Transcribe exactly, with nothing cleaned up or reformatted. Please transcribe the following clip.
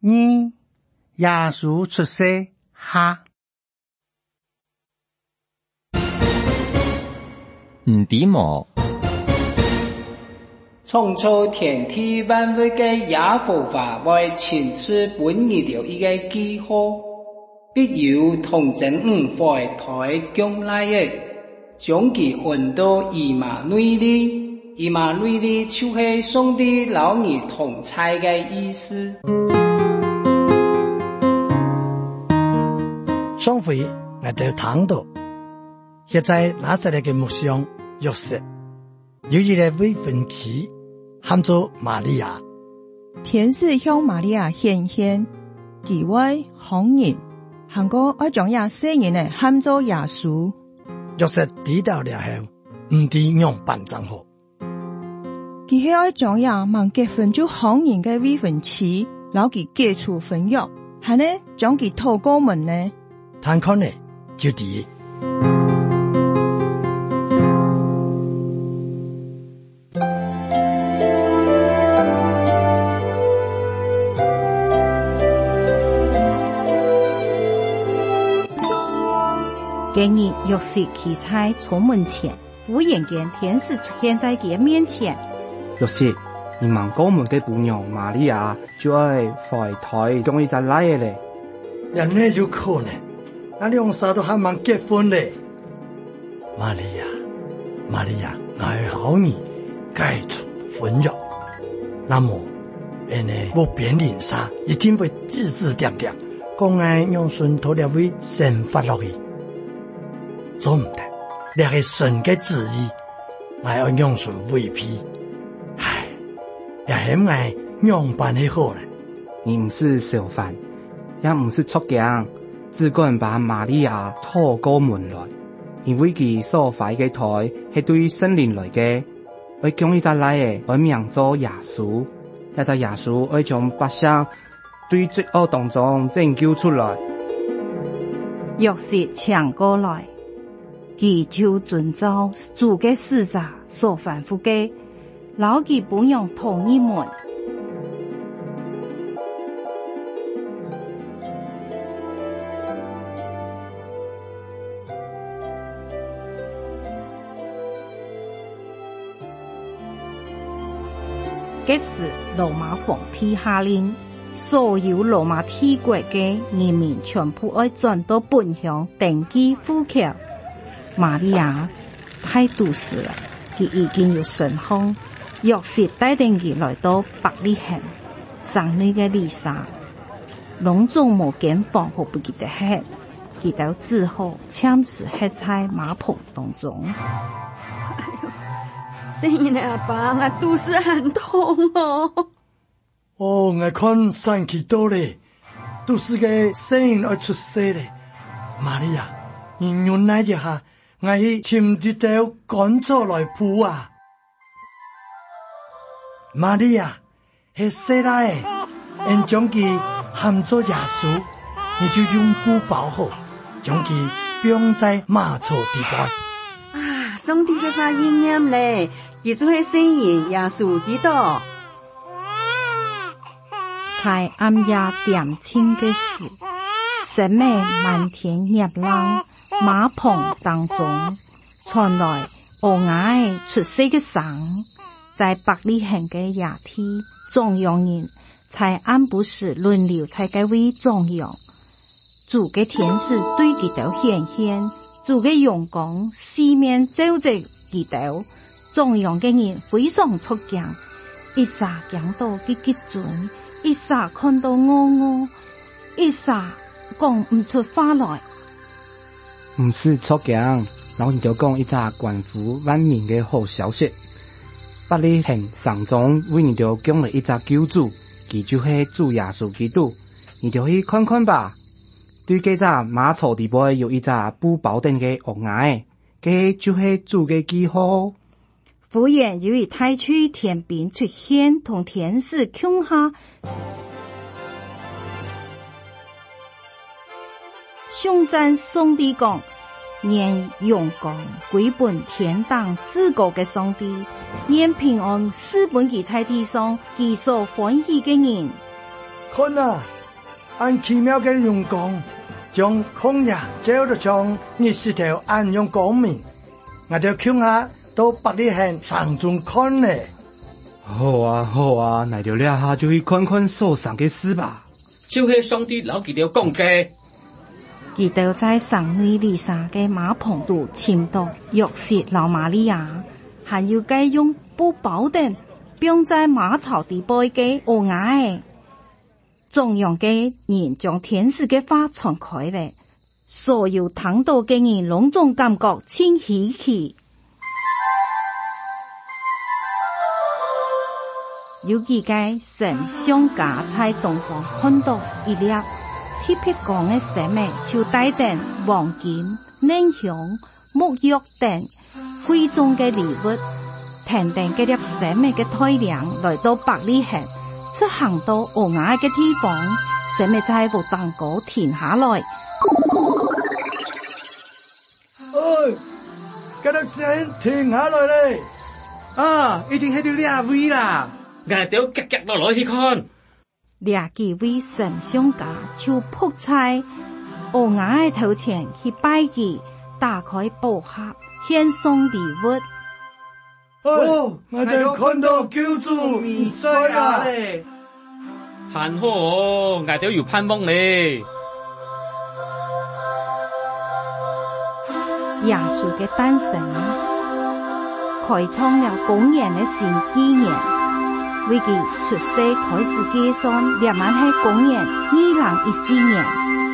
二、耶穌出世下。 唔知無創造天地萬物嘅耶和華為親自本兒了一個記號，必有童真五懷胎降來嘅，將其分到以馬內利。以馬內利就是上帝老兒同在嘅意思。 上回我哋談到，現在拿撒勒嘅木匠約瑟有一個未婚妻，喊做瑪利亞。 天使向瑪利亞顯現，佢為紅人，韓國愛將亞聖人呢喊做耶穌。 約瑟知道了後，唔知樣辦怎好。 佢係愛將亞盲結婚就紅人嘅未婚妻，老佢解除婚約，係呢將佢討過門呢。 睇看呢就知。 今日約瑟企在城門前，忽然間天使出現在佢面前。 約瑟，你盲過門嘅姑娘瑪利亞就愛懷胎將伊就來嘅咧。 人呢就可能，那兩啥都還蠻結婚咧。瑪利亞，瑪利亞，我係好你解除婚約，那麼人呢我變臉殺一定會指指點點，講愛讓孫頭了會生發落去。做唔得，你係神嘅旨意，我要讓孫違批。唉，也係愛讓辦起好了。 你唔是小販，也唔是畜匠，只管把瑪利亞討過門來，因為佢所懷嘅胎係對聖靈來嘅，會將伊隻來嘅，會名做耶穌，一隻耶穌會將百姓對罪惡當中拯救出來。 約瑟搶過來，佢就遵照主嘅使者所吩咐嘅，老佢不用同一門。這時羅馬皇帝下令，所有羅馬帝國嘅人民全部要轉到本鄉登記戶口。瑪利亞太都市了，佢已經有身份。約瑟帶領佢來到伯利恆，省內嘅麗莎，隆重無間防護不記得hết，佢到之後簽字喺在馬棚當中。 聖人的阿爸，我肚子很痛哦。 哦，我看神奇多咧，都是個聖人而出世咧。瑪利亞，你原來一下，我去尋一條乾草來鋪啊。瑪利亞係死啦誒，因將佢喊做耶穌，你就用布包好，將佢綁在馬槽底部。 啊，上帝嘅話應驗咧，佢就係聖人耶穌基督。 在暗夜點清嘅時，神美漫天葉浪，馬棚當中傳來俄亥出世嘅聲。在伯利恆嘅夜天，眾羊人在暗不時輪流在嗰位眾羊。主嘅天使對佢哋顯現，主嘅陽光四面照着佢哋，眾羊嘅人非常出驚，一下驚到佢激準，一下看到我我，一下講唔出話來。 唔是出驚，然後你就講一隻關乎萬民嘅好消息。伯利恆城中為你就講了一隻救主，佢就係主耶穌基督，你就去看看吧。對嗰隻馬槽底部有一隻布包定嘅鵝眼，佢就係主嘅記號。 忽然有一太區天兵出現，同天使傾下，上讚上帝講，願榮光歸本天當至高嘅上帝，願平安賜本其在地上，其所歡喜嘅人。 看啊， 按奇妙嘅陽光，將曠野照得像日石頭一樣光明。我哋向下到伯利恆山中看咧。 好啊好啊，來到了下就去看看所上嘅事吧。 就是上帝老佢哋講嘅。 佢哋在上內里沙嘅馬棚度簽到約瑟老瑪利亞，還要該用布包等綁在馬槽底背嘅烏鴉。中央嘅人將天使嘅話傳開咧，所有聽到嘅人攏總感覺真稀奇。有幾個神商家在東方看到一粒鐵皮鋼嘅生命，就帶定黃金、嫩香、沐浴等貴重嘅禮物，停定嗰粒生命嘅太陽來到伯利恆，出行到烏鴉嘅地方，生命在無當高停下來。 哎，嗰粒聲停下來咧！ 啊，已經喺度兩位啦。 我哋急急落來去看， 廿幾位神商家就撲在烏鴉嘅頭前去拜祭，打開寶盒，獻送禮物。 哦，我哋看到救主彌賽亞咧， 幸好我哋有盼望咧。 耶穌嘅誕生，開創了公元嘅新紀元。為佢出世開始計算，列萬係公元二零一四年。